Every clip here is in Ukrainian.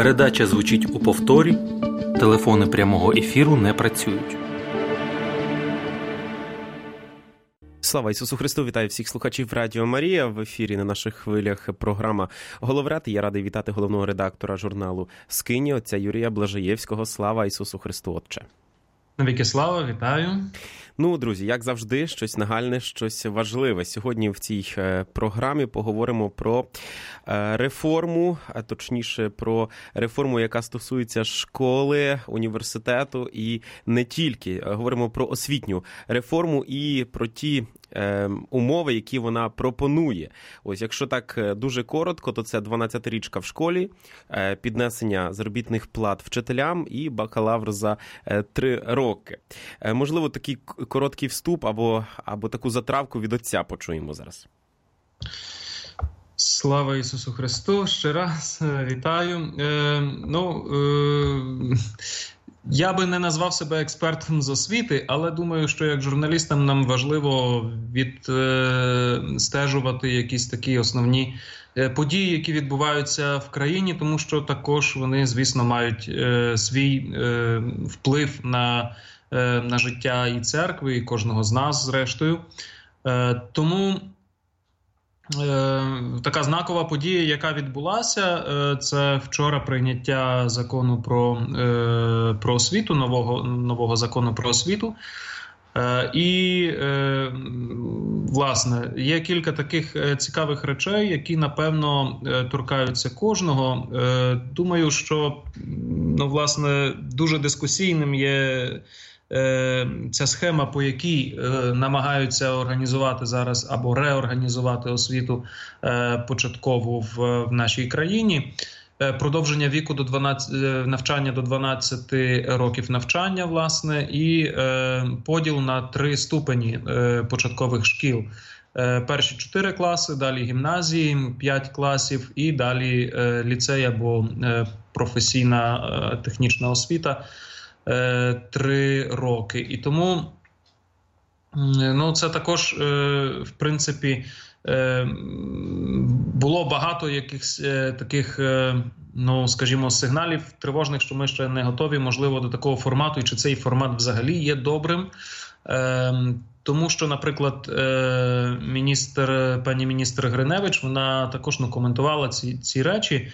Передача звучить у повторі. Телефони прямого ефіру не працюють. Слава Ісусу Христу! Вітаю всіх слухачів Радіо Марія. В ефірі на наших хвилях програма «Головряд». Я радий вітати головного редактора журналу «Скині», отця Юрія Блажаєвського. Слава Ісусу Христу, Отче! Навіки слава, вітаю! Ну, друзі, як завжди, щось нагальне, щось важливе. Сьогодні в цій програмі поговоримо про реформу, а точніше про реформу, яка стосується школи, університету і не тільки. Говоримо про освітню реформу і про ті умови, які вона пропонує. Ось, якщо так дуже коротко, то це 12-річка в школі, піднесення заробітних плат вчителям і бакалавр за 3 роки. Можливо, такий короткий вступ або таку затравку від отця почуємо зараз. Слава Ісусу Христу! Ще раз вітаю. Я би не назвав себе експертом з освіти, але думаю, що як журналістам нам важливо відстежувати якісь такі основні події, які відбуваються в країні, тому що також вони, звісно, мають свій вплив на життя і церкви, і кожного з нас, зрештою. Тому така знакова подія, яка відбулася, це вчора прийняття закону про освіту, нового закону про освіту. І, власне, є кілька таких цікавих речей, які, напевно, торкаються кожного. Думаю, що, власне, дуже дискусійним є ця схема, по якій намагаються організувати зараз або реорганізувати освіту початкову в нашій країні. Продовження віку до 12, навчання до 12 років навчання, власне, і поділ на 3 ступені початкових шкіл. Перші 4 класи, далі гімназії, 5 класів і далі ліцей або професійна технічна освіта 3 роки. І тому це також, в принципі, було багато якихось таких, скажімо, сигналів тривожних, що ми ще не готові, можливо, до такого формату, і чи цей формат взагалі є добрим. Тому що, наприклад, пані міністр Гриневич, вона також коментувала ці речі.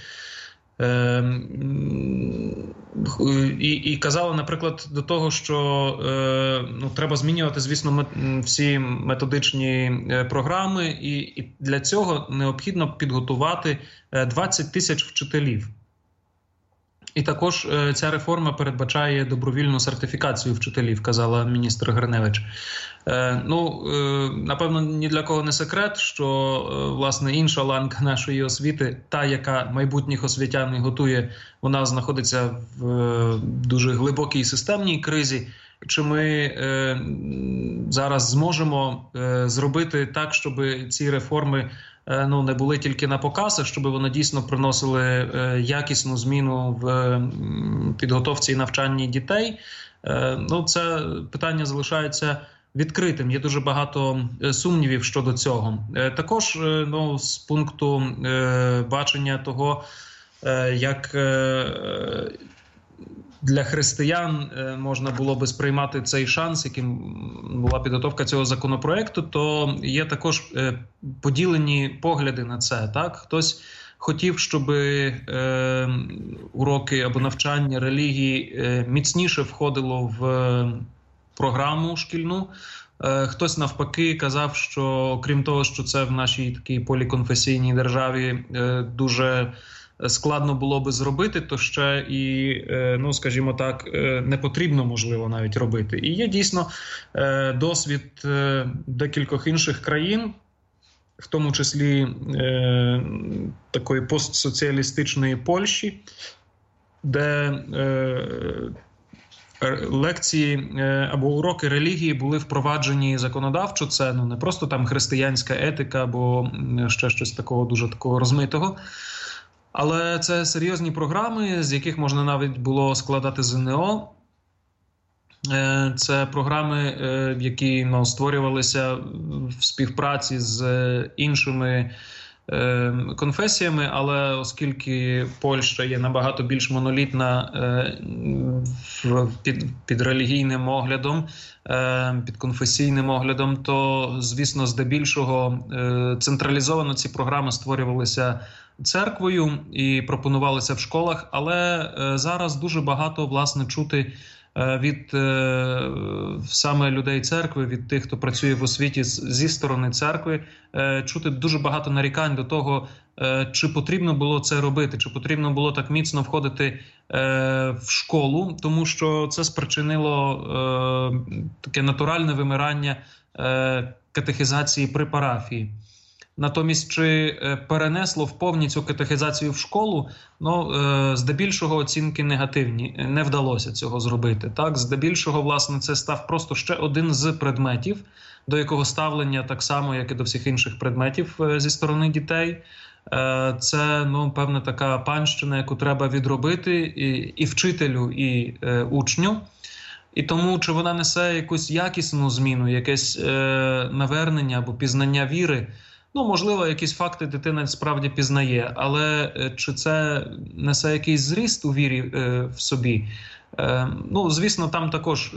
І казала, наприклад, до того, що треба змінювати, звісно, всі методичні програми, і для цього необхідно підготувати 20 тисяч вчителів. І також ця реформа передбачає добровільну сертифікацію вчителів, казала міністр Гриневич. Напевно, ні для кого не секрет, що, власне, інша ланка нашої освіти, та, яка майбутніх освітян і готує, вона знаходиться в дуже глибокій системній кризі. Чи ми зараз зможемо зробити так, щоб ці реформи не були тільки на показ, а щоб вони дійсно приносили якісну зміну в підготовці і навчанні дітей? Це питання залишається відкритим. Є дуже багато сумнівів щодо цього. Також з пункту бачення того, як для християн можна було би сприймати цей шанс, яким була підготовка цього законопроекту, то є також поділені погляди на це. Так? Хтось хотів, щоб уроки або навчання релігії міцніше входило в програму шкільну. Хтось навпаки казав, що крім того, що це в нашій такій поліконфесійній державі дуже складно було би зробити, то ще і, скажімо так, не потрібно, можливо, навіть робити. І є дійсно досвід декількох інших країн, в тому числі такої постсоціалістичної Польщі, де лекції або уроки релігії були впроваджені законодавчо. Це не просто там християнська етика або ще щось такого дуже такого розмитого. Але це серйозні програми, з яких можна навіть було складати ЗНО. Це програми, які створювалися в співпраці з іншими конфесіями, але оскільки Польща є набагато більш монолітна під релігійним оглядом, під конфесійним оглядом, то, звісно, здебільшого централізовано ці програми створювалися церквою і пропонувалися в школах, але зараз дуже багато, власне, чути від саме людей церкви, від тих, хто працює в освіті зі сторони церкви, чути дуже багато нарікань до того, чи потрібно було це робити, чи потрібно було так міцно входити в школу, тому що це спричинило таке натуральне вимирання катехизації при парафії. Натомість, чи перенесло вповні цю катехизацію в школу, здебільшого оцінки негативні. Не вдалося цього зробити. Так? Здебільшого, власне, це став просто ще один з предметів, до якого ставлення так само, як і до всіх інших предметів зі сторони дітей. Це, певна така панщина, яку треба відробити і вчителю, і учню. І тому, чи вона несе якусь якісну зміну, якесь навернення або пізнання віри, можливо, якісь факти дитина справді пізнає, але чи це несе якийсь зріст у вірі в собі? Звісно, там також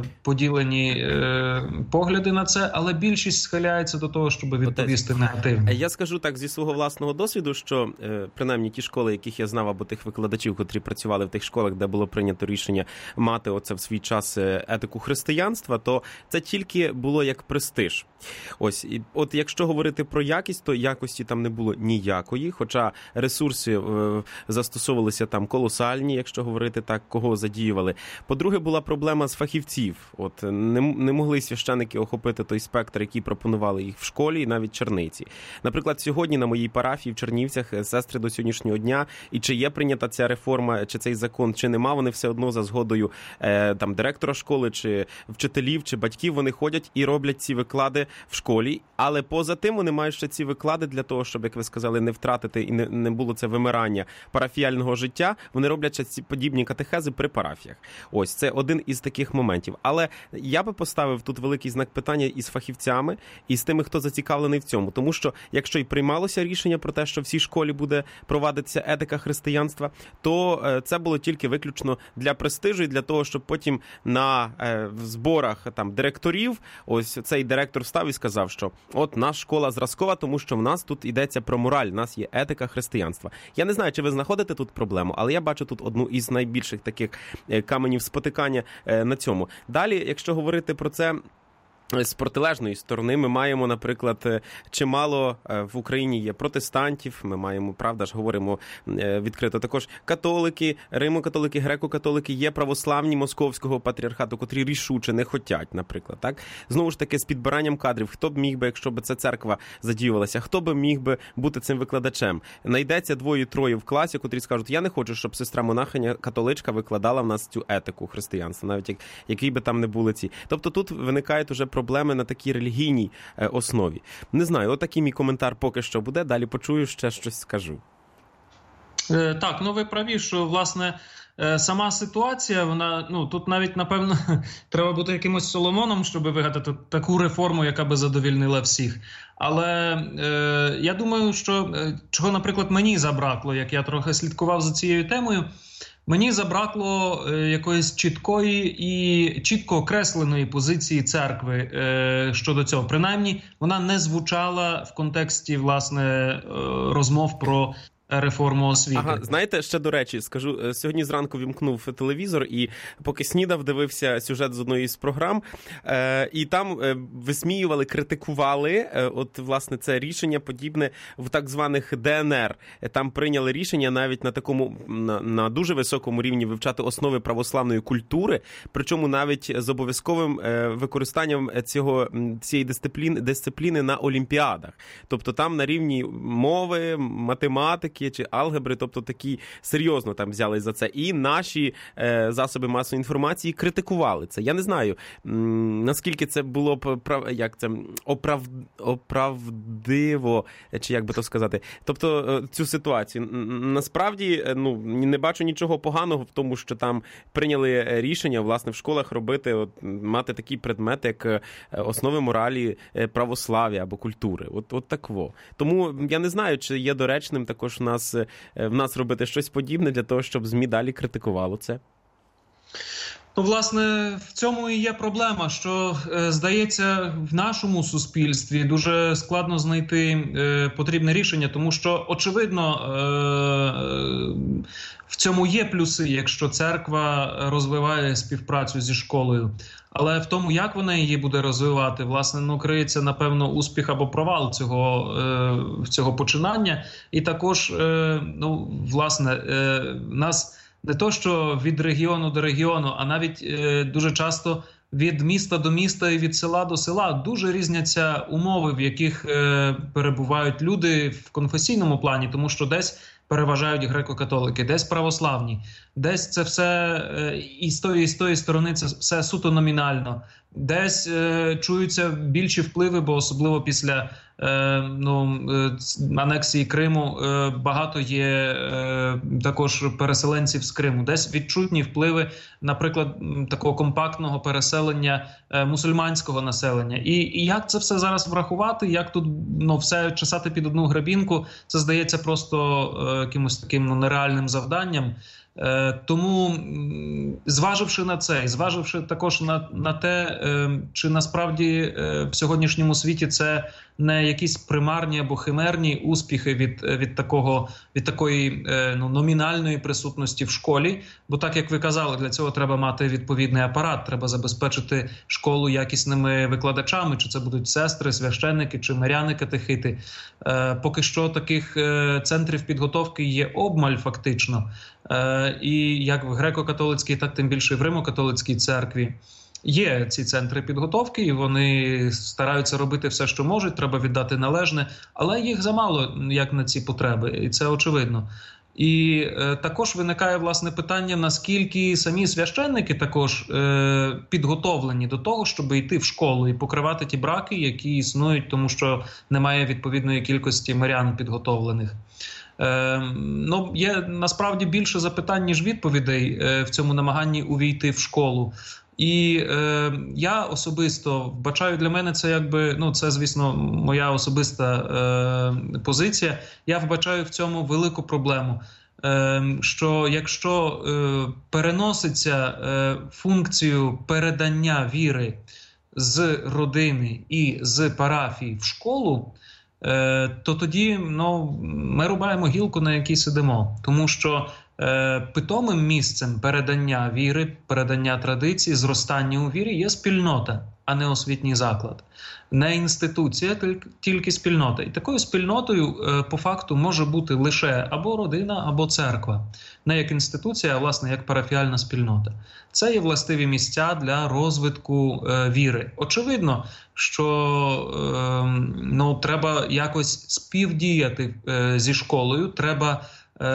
поділені погляди на це, але більшість схиляється до того, щоб відповісти негативно. Я скажу так зі свого власного досвіду, що принаймні ті школи, яких я знав, або тих викладачів, котрі працювали в тих школах, де було прийнято рішення мати оце в свій час етику християнства, то це тільки було як престиж. Ось, і от якщо говорити про якість, то якості там не було ніякої, хоча ресурси застосовувалися там колосальні, якщо говорити так, кого задіювали. По-друге, була проблема з фахівців. От не могли священики охопити той спектр, який пропонували їх в школі, і навіть черниці. Наприклад, сьогодні на моїй парафії в Чернівцях сестри до сьогоднішнього дня, і чи є прийнята ця реформа, чи цей закон, чи нема, вони все одно за згодою там директора школи, чи вчителів, чи батьків, вони ходять і роблять ці виклади в школі, але поза тим вони мають ще ці виклади для того, щоб, як ви сказали, не втратити і не було це вимирання парафіяльного життя, вони роблять ще ці подібні катехези при парафіях. Ось, це один із таких моментів. Але я би поставив тут великий знак питання із фахівцями, і з тими, хто зацікавлений в цьому. Тому що, якщо і приймалося рішення про те, що в цій школі буде провадитися етика християнства, то це було тільки виключно для престижу і для того, щоб потім на зборах там директорів, ось цей директор встав і сказав, що от наша школа зразкова, тому що в нас тут йдеться про мораль, в нас є етика християнства. Я не знаю, чи ви знаходите тут проблему, але я бачу тут одну із найбільших таких каменів спотикання на цьому. Далі, якщо говорити про це з протилежної сторони, ми маємо, наприклад, чимало в Україні є протестантів, ми маємо, правда ж, говоримо відкрито, також католики, римо-католики, греко-католики, є православні московського патріархату, котрі рішуче не хотять, наприклад, так? Знову ж таки, з підбиранням кадрів, хто б міг би, якщо б ця церква задіювалася, хто б міг би бути цим викладачем? Найдеться двоє-троє в класі, котрі скажуть, я не хочу, щоб сестра-монахиня, католичка викладала в нас цю етику християнства, навіть який би там не були ці. Тобто тут виникають уже проблеми на такій релігійній основі. Не знаю, отакий мій коментар поки що буде, далі почую, ще щось скажу. Так, ви праві, що, власне, сама ситуація, вона, тут навіть, напевно, треба бути якимось Соломоном, щоб вигадати таку реформу, яка би задовільнила всіх. Але я думаю, що чого, наприклад, мені забракло, як я трохи слідкував за цією темою, мені забракло якоїсь чіткої і чітко окресленої позиції церкви щодо цього. Принаймні, вона не звучала в контексті, власне, розмов про реформу освіти. Ага, знаєте, ще до речі, скажу, сьогодні зранку вімкнув телевізор і поки снідав, дивився сюжет з одної з програм, і там висміювали, критикували, от, власне, це рішення подібне в так званих ДНР. Там прийняли рішення навіть на такому, на дуже високому рівні вивчати основи православної культури, причому навіть з обов'язковим використанням цієї дисципліни на олімпіадах. Тобто там на рівні мови, математики, математики чи алгебри, тобто такі серйозно там взялись за це. І наші засоби масової інформації критикували це. Я не знаю, наскільки це було б оправдиво, чи як би то сказати. Тобто цю ситуацію. Насправді, не бачу нічого поганого в тому, що там прийняли рішення, власне, в школах робити, мати такі предмети, як основи моралі, православ'я або культури. От такво. Тому я не знаю, чи є доречним також в нас робити щось подібне для того, щоб ЗМІ далі критикувало це. Власне, в цьому і є проблема, що, здається, в нашому суспільстві дуже складно знайти потрібне рішення, тому що, очевидно, в цьому є плюси, якщо церква розвиває співпрацю зі школою. Але в тому, як вона її буде розвивати, власне, криється, напевно, успіх або провал цього починання. І також, власне, нас не то, що від регіону до регіону, а навіть дуже часто від міста до міста і від села до села дуже різняться умови, в яких перебувають люди в конфесійному плані, тому що десь переважають греко-католики, десь православні, десь це все і з тої сторони це все суто номінально, десь чуються більші впливи, бо особливо після анексії Криму багато є також переселенців з Криму. Десь відчутні впливи, наприклад, такого компактного переселення мусульманського населення. І як це все зараз врахувати, як тут все чесати під одну гребінку, це здається просто якимось таким нереальним завданням. Тому, зваживши на це, і зваживши також на те, чи насправді в сьогоднішньому світі це не якісь примарні або химерні успіхи від такої номінальної присутності в школі, бо так, як ви казали, для цього треба мати відповідний апарат, треба забезпечити школу якісними викладачами, чи це будуть сестри, священники, чи миряни-катехити. Поки що таких центрів підготовки є обмаль фактично. І як в греко-католицькій, так тим більше і в Римо-католицькій церкві є ці центри підготовки, і вони стараються робити все, що можуть, треба віддати належне, але їх замало, як на ці потреби, і це очевидно. І також виникає, власне, питання, наскільки самі священники також підготовлені до того, щоб йти в школу і покривати ті браки, які існують, тому що немає відповідної кількості мирян підготовлених. Є насправді більше запитань, ніж відповідей в цьому намаганні увійти в школу. І я особисто вбачаю, для мене це це, звісно, моя особиста позиція. Я вбачаю в цьому велику проблему, що якщо переноситься функцію передання віри з родини і з парафії в школу, то тоді ми рубаємо гілку, на якій сидимо. Тому що питомим місцем передання віри, передання традицій, зростання у вірі є спільнота, а не освітній заклад. Не інституція, тільки спільнота. І такою спільнотою по факту може бути лише або родина, або церква. Не як інституція, а власне як парафіальна спільнота. Це є властиві місця для розвитку віри. Очевидно, що треба якось співдіяти зі школою, треба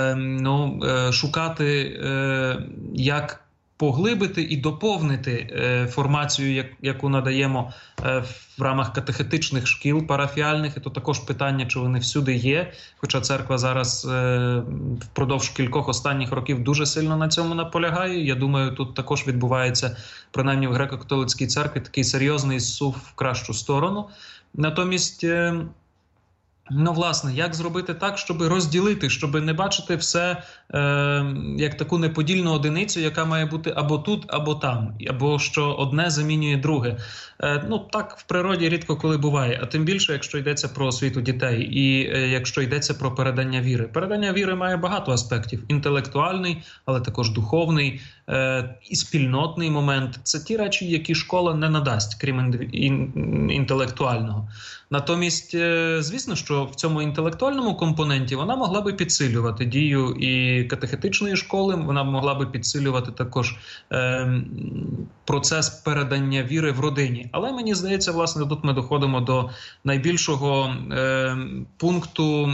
шукати, як поглибити і доповнити формацію, яку надаємо в рамах катехетичних шкіл парафіальних. І то також питання, чи вони всюди є. Хоча церква зараз впродовж кількох останніх років дуже сильно на цьому наполягає. Я думаю, тут також відбувається, принаймні в греко-католицькій церкві, такий серйозний зсув в кращу сторону. Натомість, власне, як зробити так, щоб розділити, щоб не бачити все як таку неподільну одиницю, яка має бути або тут, або там, або що одне замінює друге. Так в природі рідко коли буває, а тим більше, якщо йдеться про освіту дітей і якщо йдеться про передання віри. Передання віри має багато аспектів. Інтелектуальний, але також духовний і спільнотний момент. Це ті речі, які школа не надасть, крім інтелектуального. Натомість, звісно, що що в цьому інтелектуальному компоненті вона могла би підсилювати дію і катехетичної школи, вона могла би підсилювати також процес передання віри в родині. Але мені здається, власне, тут ми доходимо до найбільшого пункту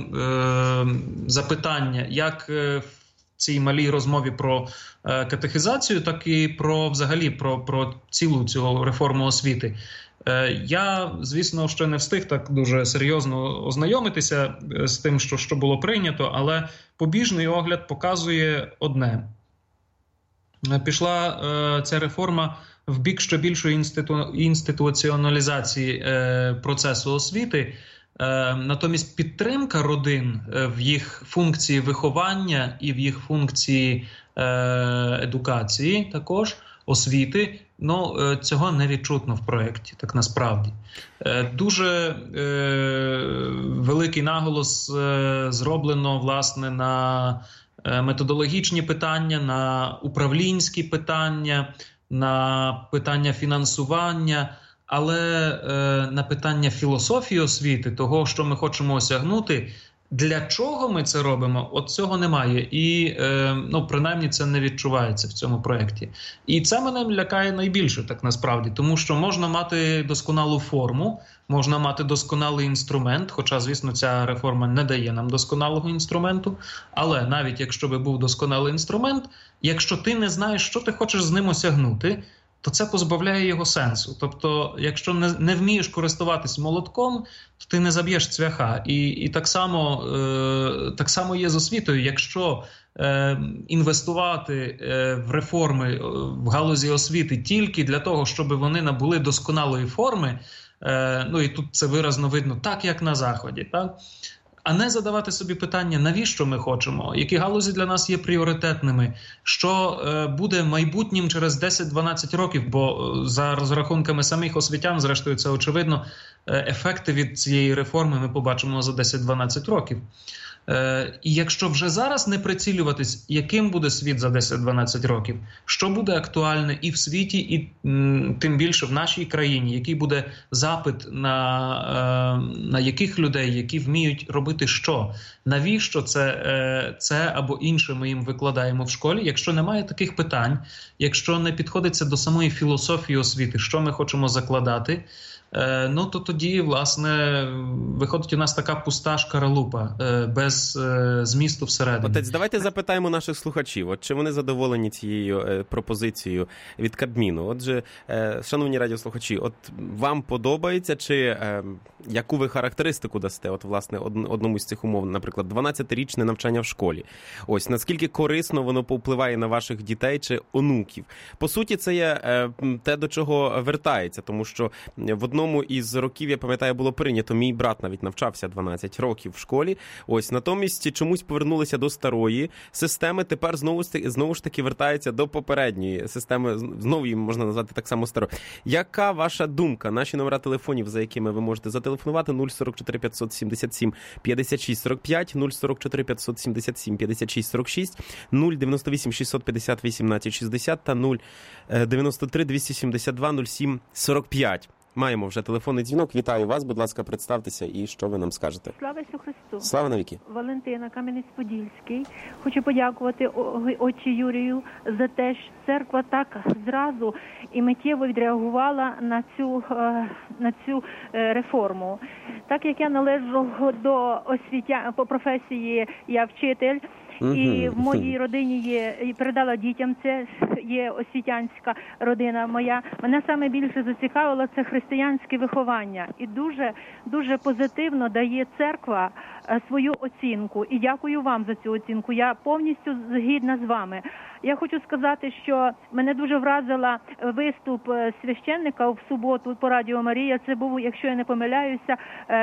запитання, як в цій малій розмові про катехизацію, так і про цілу цю реформу освіти. Я, звісно, ще не встиг так дуже серйозно ознайомитися з тим, що було прийнято, але побіжний огляд показує одне. Пішла ця реформа в бік ще більшої інституціоналізації процесу освіти. Натомість підтримка родин в їх функції виховання і в їх функції едукації, також освіти, цього не відчутно в проєкті, так насправді. Дуже великий наголос зроблено, власне, на методологічні питання, на управлінські питання, на питання фінансування, але на питання філософії освіти, того, що ми хочемо осягнути, для чого ми це робимо, от цього немає. І, принаймні, це не відчувається в цьому проєкті. І це мене лякає найбільше, так насправді, тому що можна мати досконалу форму, можна мати досконалий інструмент, хоча, звісно, ця реформа не дає нам досконалого інструменту, але навіть якщо би був досконалий інструмент, якщо ти не знаєш, що ти хочеш з ним осягнути, то це позбавляє його сенсу. Тобто, якщо не вмієш користуватись молотком, то ти не заб'єш цвяха. І так само є з освітою. Якщо інвестувати в реформи в галузі освіти тільки для того, щоб вони набули досконалої форми, і тут це виразно видно, так як на Заході, так? А не задавати собі питання, навіщо ми хочемо, які галузі для нас є пріоритетними, що буде майбутнім через 10-12 років, бо за розрахунками самих освітян, зрештою це очевидно, ефекти від цієї реформи ми побачимо за 10-12 років. І якщо вже зараз не прицілюватись, яким буде світ за 10-12 років, що буде актуальне і в світі, і тим більше в нашій країні, який буде запит на яких людей, які вміють робити що, навіщо це або інше ми їм викладаємо в школі, якщо немає таких питань, якщо не підходиться до самої філософії освіти, що ми хочемо закладати, то тоді, власне, виходить у нас така пуста шкаралупа, без змісту всередині. Отець, давайте запитаємо наших слухачів, чи вони задоволені цією пропозицією від Кабміну. Отже, шановні радіослухачі, вам подобається, чи яку ви характеристику дасте, власне, одному з цих умов, наприклад, 12-річне навчання в школі? Ось, наскільки корисно воно повпливає на ваших дітей чи онуків? По суті, це є те, до чого вертається, тому що в одному із років, я пам'ятаю, було прийнято, мій брат навіть навчався 12 років в школі, ось, натомість чомусь повернулися до старої системи, тепер знову ж таки вертається до попередньої системи, знову її можна назвати так само старою. Яка ваша думка? Наші номера телефонів, за якими ви можете зателефонувати, 044 577 56 45, 044 577 56 46, 098 650 18 60 та 093 272 07 45. Маємо вже телефонний дзвінок. Вітаю вас, будь ласка, представтеся і що ви нам скажете. Слава Ісусу Христу. Слава навіки. Валентина, Кам'янець-Подільський. Хочу подякувати отче Юрію за те, що церква так зразу і миттєво відреагувала на цю реформу. Так як я належу до по професії, я вчитель, і в моїй родині є, і передала дітям, це є освітянська родина моя. Мене саме більше зацікавило це християнське виховання. І дуже позитивно дає церква свою оцінку. І дякую вам за цю оцінку. Я повністю згідна з вами. Я хочу сказати, що мене дуже вразила виступ священника в суботу по Радіо Марія. Це був, якщо я не помиляюся,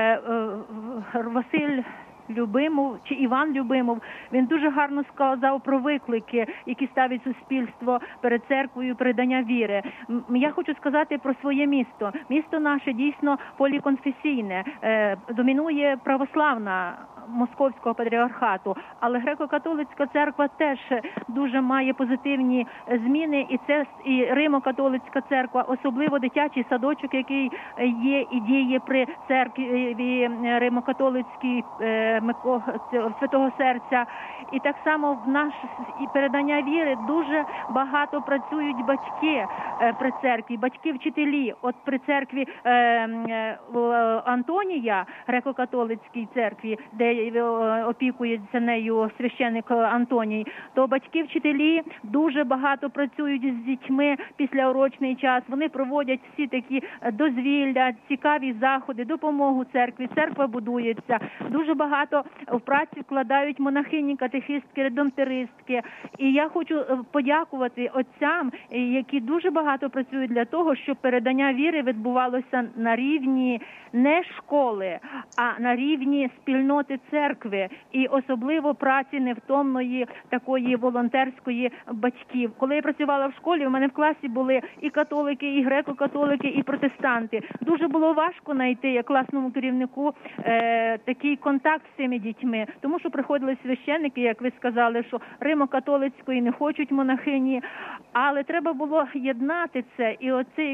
Василь Любимов чи Іван Любимов. Він дуже гарно сказав про виклики, які ставить суспільство перед церквою, передання віри. Я хочу сказати про своє місто. Місто наше дійсно поліконфесійне. Домінує православна Московського патріархату. Але греко-католицька церква теж дуже має позитивні зміни, і це і Римо-католицька церква, особливо дитячий садочок, який є і діє при церкві Римо-католицькій Святого Серця. І так само в наш передання віри дуже багато працюють батьки при церкві, батьки-вчителі. От при церкві Антонія, греко-католицькій церкві, де опікується нею священник Антоній, то батьки-вчителі дуже багато працюють з дітьми післяурочний час. Вони проводять всі такі дозвілля, цікаві заходи, допомогу церкві. Церква будується. Дуже багато в праці вкладають монахині, катехистки, редемптористки. І я хочу подякувати отцям, які дуже багато працюють для того, щоб передання віри відбувалося на рівні не школи, а на рівні спільноти церкви. І особливо праці невтомної, такої волонтерської батьків. Коли я працювала в школі, у мене в класі були і католики, і греко-католики, і протестанти. Дуже було важко знайти як класному керівнику такий контакт з цими дітьми, тому що приходили священники, як ви сказали, що Римо-католицької не хочуть монахині, але треба було єднати це, і оцей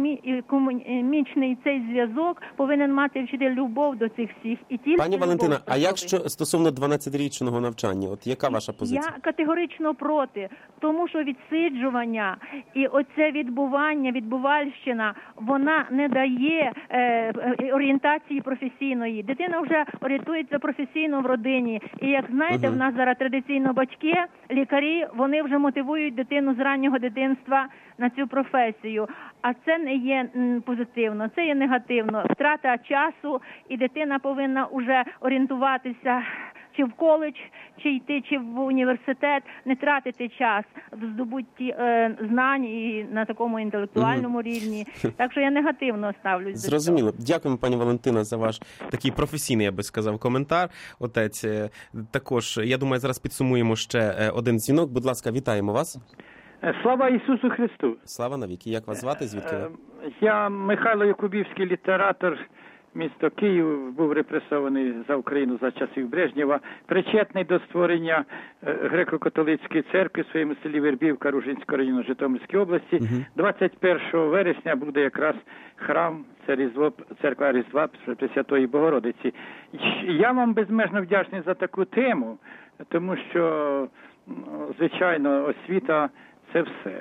екуменічний цей зв'язок повинен мати вчитель любов до цих всіх. І тільки Пані Валентина, а як стосовно 12-річного навчання? От яка ваша позиція? Я категорично проти, тому що відсиджування і оце відбувальщина, вона не дає орієнтації професійної. Дитина вже орієнтується професійно в родині. І як знаєте, в нас зараз традиційно батьки, лікарі, вони вже мотивують дитину з раннього дитинства на цю професію. А це не є позитивно, це є негативно. Втрата часу, і дитина повинна вже орієнтуватися чи в коледж, чи йти, чи в університет, не тратити час в здобутті знань і на такому інтелектуальному рівні. Так що я негативно ставлюсь до цього. Зрозуміло. Дякуємо, пані Валентина, за ваш такий професійний, я би сказав, коментар. Отець, також, я думаю, зараз підсумуємо ще один дзвінок. Будь ласка, вітаємо вас. Слава Ісусу Христу! Слава навіки. Як вас звати? Звідки ви? Я Михайло Якубівський, літератор, місто Київ, був репресований за Україну за часів Брежнєва, причетний до створення греко-католицької церкви в своєму селі Вербівка Ружинського району Житомирської області. 21 вересня буде якраз храм, це церква Різдва Пресвятої Богородиці. Я вам безмежно вдячний за таку тему, тому що, звичайно, освіта – це все.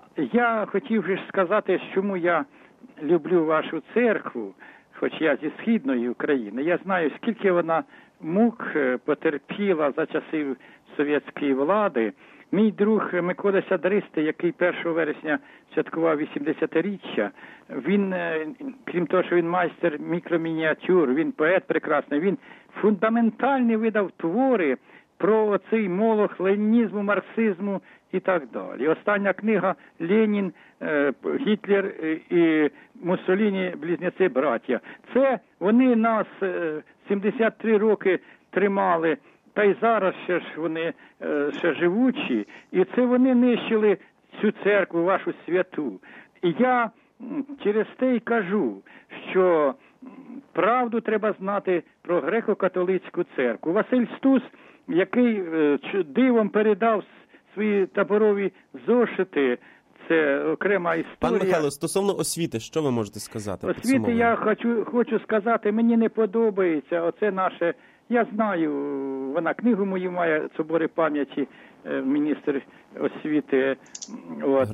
Я хотів же сказати, чому я люблю вашу церкву, хоч я зі Східної України. Я знаю, скільки вона мук потерпіла за часів совєтської влади. Мій друг Микола Сядристий, який 1 вересня святкував 80-річчя, він, крім того, що він майстер мікромініатюр, він поет прекрасний, він фундаментальні видав твори про оцей молох ленінізму, марксизму і так далі. Остання книга «Ленін, Гітлер і Муссоліні. Близнеці-браття». Це вони нас 73 роки тримали, та й зараз ще ж вони ще живучі, і це вони нищили цю церкву, вашу святу. І я через те й кажу, що правду треба знати про греко-католицьку церкву. Василь Стус, який дивом передав свої таборові зошити, це окрема історія. Пан Михайло, стосовно освіти, що ви можете сказати? Освіти я хочу сказати, мені не подобається оце наше, я знаю, вона книгу мою має, «Собори пам'яті», міністр освіти, от,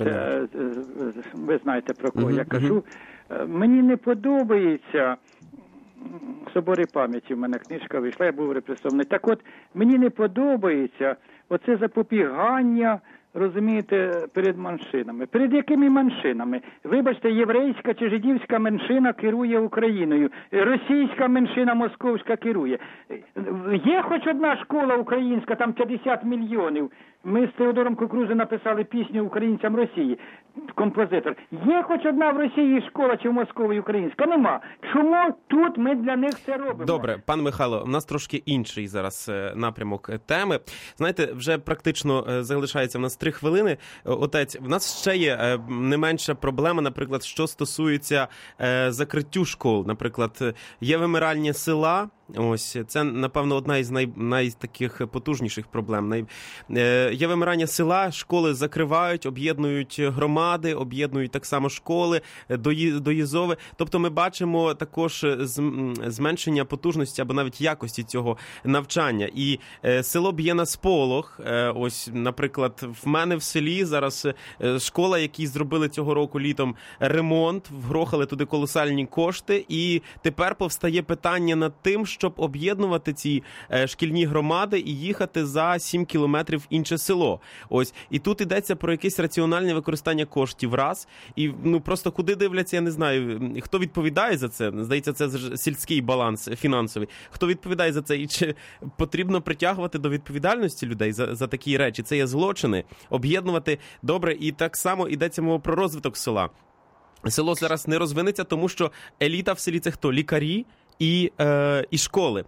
ви знаєте, про кого я кажу. Мені не подобається «Собори пам'яті», в мене книжка вийшла, я був репресований. Так от, мені не подобається оце запобігання, розумієте, перед меншинами. Перед якими меншинами? Вибачте, єврейська чи жидівська меншина керує Україною. Російська меншина московська керує. Є хоч одна школа українська, там 50 мільйонів. Ми з Теодором Кукрузем написали пісню українцям Росії, композитор. Є хоч одна в Росії школа чи в Москові українська? Нема. Чому тут ми для них це робимо? Добре, пан Михайло, у нас трошки інший зараз напрямок теми. Знаєте, вже практично залишається в нас 3 хвилини. Отець, в нас ще є не менша проблема, наприклад, що стосується закриттю школ. Наприклад, є вимирання села, Ось, це, напевно, одна із таких потужніших проблем. Є вимирання села, школи закривають, об'єднують громади, об'єднують так само школи, доїзове. Тобто ми бачимо також зменшення потужності або навіть якості цього навчання. І село б'є на сполох. Ось, наприклад, в мене в селі зараз школа, які зробили цього року літом ремонт, вгрохали туди колосальні кошти, і тепер повстає питання над тим, щоб об'єднувати ці шкільні громади і їхати за 7 кілометрів в інше село. Ось. І тут йдеться про якесь раціональне використання коштів раз. І просто куди дивляться, я не знаю, хто відповідає за це. Здається, це сільський баланс фінансовий. Хто відповідає за це? І чи потрібно притягувати до відповідальності людей за такі речі? Це є злочини. Об'єднувати добре. І так само йдеться мова про розвиток села. Село зараз не розвинеться, тому що еліта в селі – це хто? Лікарі і школи.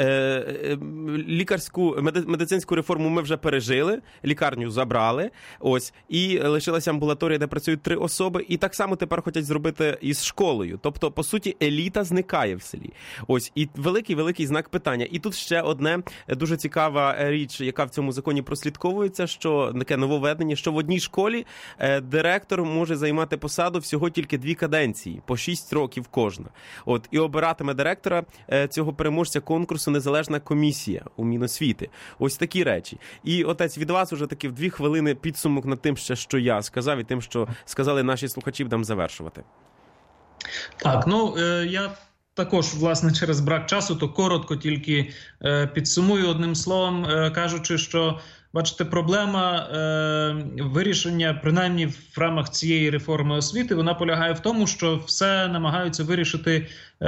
Медицинську реформу ми вже пережили, лікарню забрали, ось, і лишилася амбулаторія, де працюють 3 особи, і так само тепер хочуть зробити із школою. Тобто, по суті, еліта зникає в селі. Ось, і великий знак питання. І тут ще одне дуже цікава річ, яка в цьому законі прослідковується, що таке нововведення, що в одній школі директор може займати посаду всього тільки 2 каденції, по 6 років кожна. От, і обиратиме директора цього переможця конкурсу незалежна комісія у Міносвіти. Ось такі речі. І, отець, від вас уже таки в 2 хвилини підсумок над тим, що я сказав, і тим, що сказали наші слухачі, будемо завершувати. Так, я також, власне, через брак часу, то коротко тільки підсумую одним словом, кажучи, що бачите, проблема вирішення, принаймні в рамах цієї реформи освіти, вона полягає в тому, що все намагаються вирішити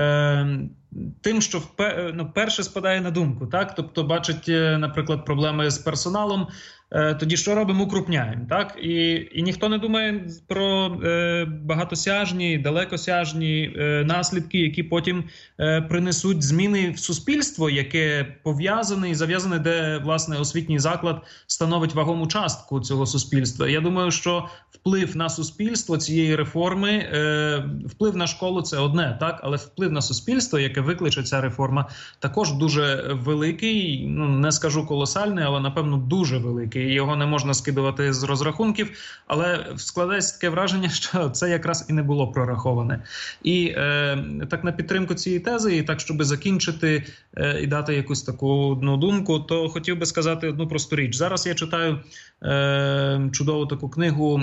тим, що перше спадає на думку. Так? Тобто бачать, наприклад, проблеми з персоналом, тоді що робимо? Укрупняємо. Так? І ніхто не думає про багатосяжні, далекосяжні наслідки, які потім принесуть зміни в суспільство, яке пов'язане і зав'язане, де, власне, освітній заклад становить вагому частку цього суспільства. Я думаю, що вплив на суспільство цієї реформи, вплив на школу – це одне, так? Але вплив на суспільство, яке викличе ця реформа, також дуже великий, не скажу колосальний, але, напевно, дуже великий. Його не можна скидувати з розрахунків, але складається таке враження, що це якраз і не було прораховане. І так на підтримку цієї тези, і так, щоб закінчити і дати якусь таку одну думку, то хотів би сказати одну просту річ. Зараз я читаю чудову таку книгу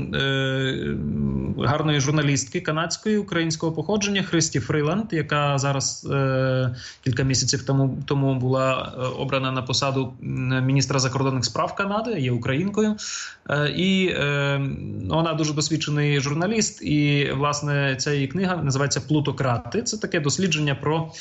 гарної журналістки канадської, українського походження Христі Фріланд, яка зараз кілька місяців тому була обрана на посаду міністра закордонних справ Канади, є українкою. І вона дуже досвідчений журналіст, і, власне, ця її книга називається «Плутократи». Це таке дослідження про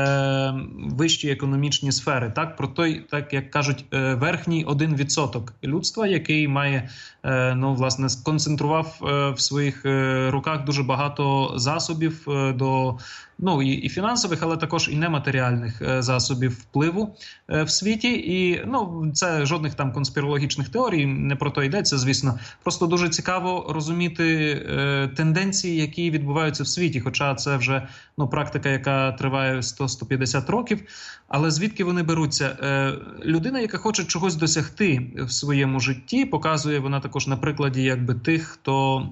вищі економічні сфери, так, про той, так як кажуть, верхній 1% людства, який має, власне, сконцентрував в своїх руках дуже багато засобів до і фінансових, але також і нематеріальних засобів впливу в світі. І, це жодних там конспірологічних теорій, не про то йдеться, звісно. Просто дуже цікаво розуміти тенденції, які відбуваються в світі, хоча це вже, практика, яка триває 100-150 років. Але звідки вони беруться? Людина, яка хоче чогось досягти в своєму житті, показує вона також на прикладі, тих, хто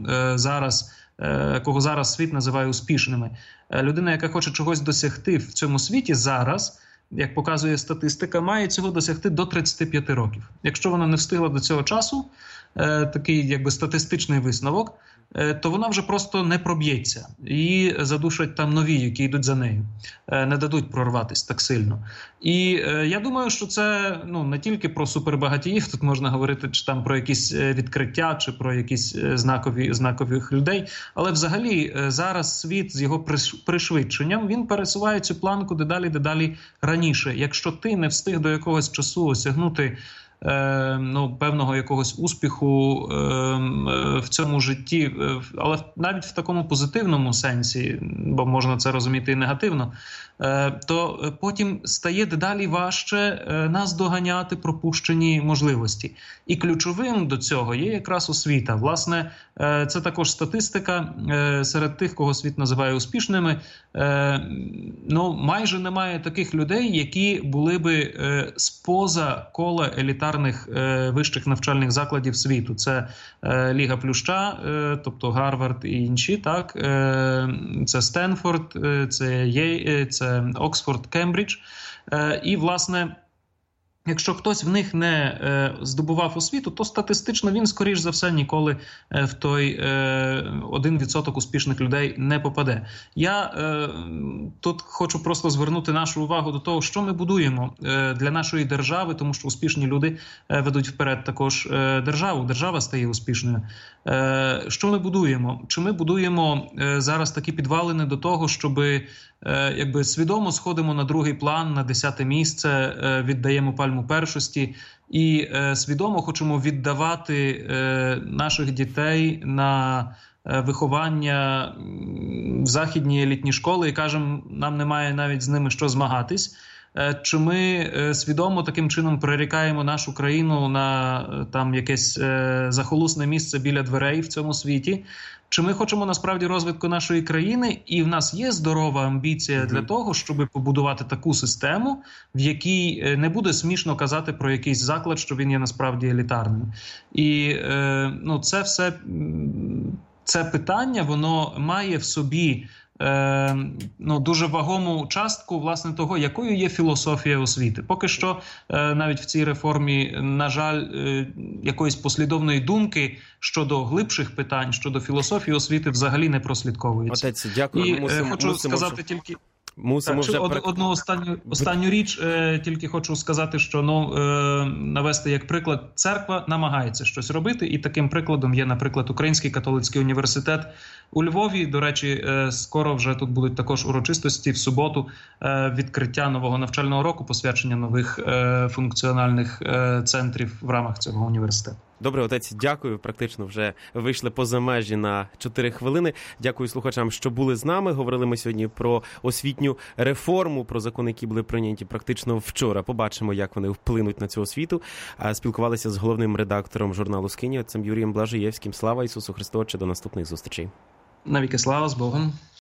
кого зараз світ називає успішними. Людина, яка хоче чогось досягти в цьому світі зараз, як показує статистика, має цього досягти до 35 років. Якщо вона не встигла до цього часу, такий статистичний висновок, то вона вже просто не проб'ється. І задушать там нові, які йдуть за нею. Не дадуть прорватися так сильно. І я думаю, що це не тільки про супербагатіїв, тут можна говорити чи там про якісь відкриття, чи про якісь знакових людей. Але взагалі зараз світ з його пришвидшенням, він пересуває цю планку дедалі раніше. Якщо ти не встиг до якогось часу осягнути певного якогось успіху в цьому житті, але навіть в такому позитивному сенсі, бо можна це розуміти і негативно, то потім стає дедалі важче нас доганяти пропущені можливості. І ключовим до цього є якраз освіта. Власне, це також статистика серед тих, кого світ називає успішними. Майже немає таких людей, які були би споза кола елітарних вищих навчальних закладів світу. Це Ліга Плюща, тобто Гарвард і інші, так? Це Стенфорд, це Оксфорд, Кембридж. І, власне, якщо хтось в них не здобував освіту, то статистично він, скоріш за все, ніколи в той 1% успішних людей не попаде. Я тут хочу просто звернути нашу увагу до того, що ми будуємо для нашої держави, тому що успішні люди ведуть вперед також державу. Держава стає успішною. Що ми будуємо? Чи ми будуємо зараз такі підвалини до того, щоби свідомо сходимо на другий план, на 10-те місце, віддаємо пальму першості і свідомо хочемо віддавати наших дітей на виховання в західні елітні школи і кажемо, нам немає навіть з ними що змагатись. Чи ми свідомо таким чином прирікаємо нашу країну на там якесь захолусне місце біля дверей в цьому світі? Чи ми хочемо насправді розвитку нашої країни, і в нас є здорова амбіція для того, щоб побудувати таку систему, в якій не буде смішно казати про якийсь заклад, що він є насправді елітарним. І це все, це питання, воно має в собі дуже вагому частку, власне, того, якою є філософія освіти. Поки що, навіть в цій реформі, на жаль, якоїсь послідовної думки щодо глибших питань, щодо філософії освіти взагалі не прослідковується. Отець, дякую. І хочу сказати тільки... Одну останню річ, тільки хочу сказати, що навести як приклад, церква намагається щось робити, і таким прикладом є, наприклад, Український католицький університет у Львові. До речі, скоро вже тут будуть також урочистості в суботу відкриття нового навчального року, посвячення нових функціональних центрів в рамках цього університету. Добре, отець, дякую. Практично вже вийшли поза межі на 4 хвилини. Дякую слухачам, що були з нами. Говорили ми сьогодні про освітню реформу, про закони, які були прийняті практично вчора. Побачимо, як вони вплинуть на цю освіту. Спілкувалися з головним редактором журналу «Скиня», отцем Юрієм Блажиєвським. Слава Ісусу Христу! До наступних зустрічей. Навіки слава, з Богом!